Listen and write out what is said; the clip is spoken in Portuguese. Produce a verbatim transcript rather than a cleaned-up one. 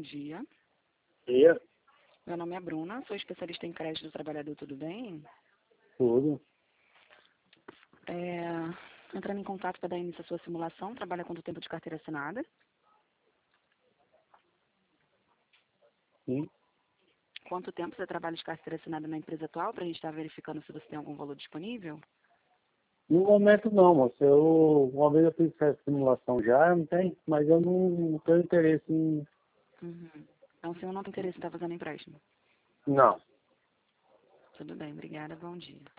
dia. Dia, Meu nome é Bruna, sou especialista em crédito do trabalhador, tudo bem? tudo. É, entrando em contato para dar início à sua simulação, trabalha quanto tempo de carteira assinada? Sim. Quanto tempo você trabalha de carteira assinada na empresa atual, para a gente estar verificando se você tem algum valor disponível? No momento não, moço. Eu, uma vez eu fiz essa simulação já, não tem, mas eu não, não tenho interesse em. Uhum. Então, o senhor não tem interesse em estar fazendo empréstimo? Não. Tudo bem, obrigada, bom dia.